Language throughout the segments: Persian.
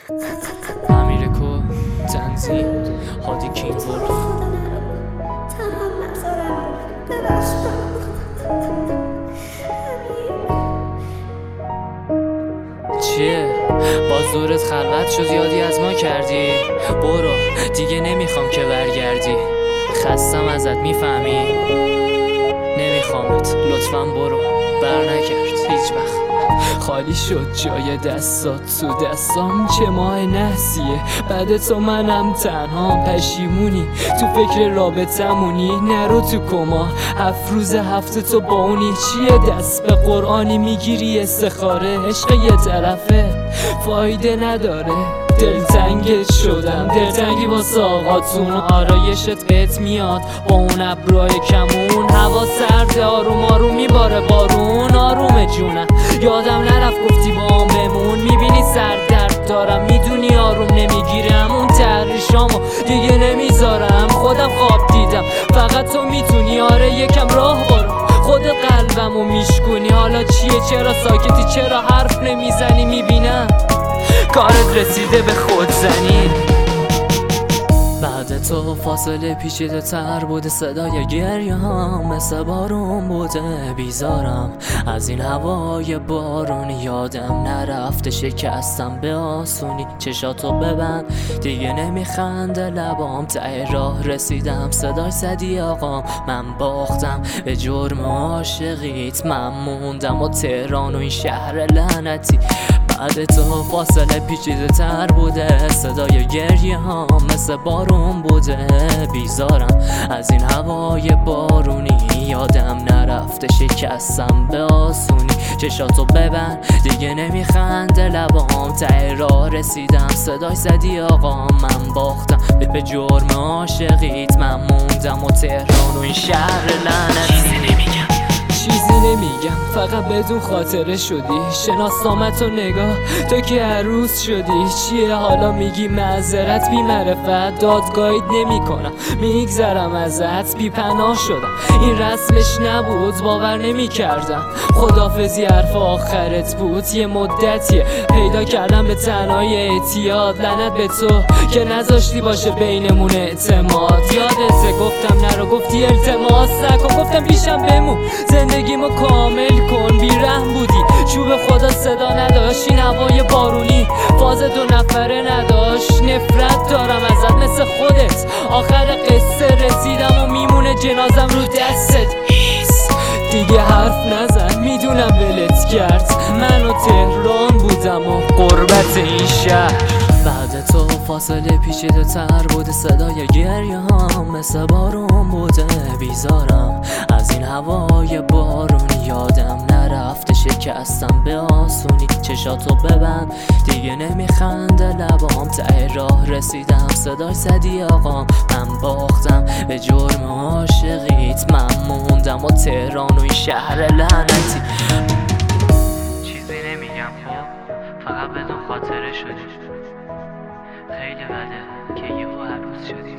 امیرکو تنظیم هادی کینگورد. چیه؟ باز دورت خلوت شد یادی از ما کردی؟ برو دیگه نمیخوام که برگردی. خستم ازت میفهمی؟ نمیخوامت لطفاً برو. برنگرد هیچ وقت. خالی شد جای دستات تو دستام. چه ماه نحسیه بعد تو منم تنها. پشیمونی تو فکر رابطمونی. نرو تو کما 7 روز هفته تو با اونی. چیه دست به قرآنی میگیری استخاره؟ عشق یه طرفه فایده نداره. دلتنگت شدم دلتنگی واسه آقاتون. آرایشت قط میاد با اون ابروهای کمون. هوا سرد آروم آروم میباره بارون. آروم جونم یادم نرفت گفتی با هم بمون. میبینی سردرد دارم میدونی آروم نمیگیرم. اون تحریشامو دیگه نمیذارم. خودم خواب دیدم فقط تو میتونی. آره یکم راه برو خود قلبمو میشکنی. حالا چیه چرا ساکتی چرا حرف نمیزنی؟ میبینم کارت رسیده به خودزنی. بعد تو فاصله پیچیده تر بوده. صدای گریه هم مثل بارون بوده. بیزارم از این هوای بارونی. یادم نرفته شکستم به آسونی. چشاتو ببند دیگه نمیخنده لبام. ته راه رسیدم صدای زدی آقام. من باختم به جرم عاشقیت. من موندم و تهران و این شهر لعنتی. بعد تو فاصله پیچیده تر بوده. صدای گریه ها مثل بارون بوده. بیزارم از این هوای بارونی. یادم نرفته شکستم به آسونی. چشاتو ببند دیگه نمیخنده لبام. ته راه رسیدم صدای زدی آقا. من باختم به جرم عاشقیت. من موندم و تهران و این شهر لعنتی. چیزی نمیگم فقط بدون خاطره شدی. شناسنامت و نگاه تو که عروس شدی. چیه حالا میگی معذرت بی معرفت؟ دادگاهیت نمی کنم میگذرم ازت. بی پناه شدم این رسمش نبود باور نمی کردم. خدافزی حرف آخرت بود. یه مدتیه پیدا کردم به تنهای اعتیاد. لعنت به تو که نذاشتی باشه بینمون اعتماد. یادته گفتم نرو گفتی التماس نکن. گفتم پیشم بمون زندگیمو کامل کن. بیرحم بودی چوب خدا صدا نداشت. این هوای بارونی فاز 2 نفره نداشت. نفرت دارم ازت مثل خودت. آخر قصه رسیدم و میمونه جنازم رو دستت. دیگه حرف نزن میدونم ولت کرد. من و تهران بودم و غربت این شهر. بعد تو فاصله پیچیده تر بوده. صدای گریه ها مثل بارون بوده. بیزارم از این هوای بارونی. یادم نرفته شکستم به آسونی. چشاتو ببند دیگه نمیخنده لبام. ته راه رسیدم صدای زدی آقام. من باختم به جرم عاشقیت. من موندم و تهران و این شهر لعنتی. چیزی نمیگم فقط بدون خاطره شدی. خیلی بده که یهو عروس شدیم.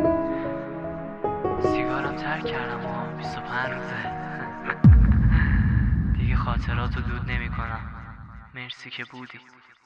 سیگارم ترک کردم و 25 روزه دیگه خاطراتو دود نمی کنم. مرسی که بودی.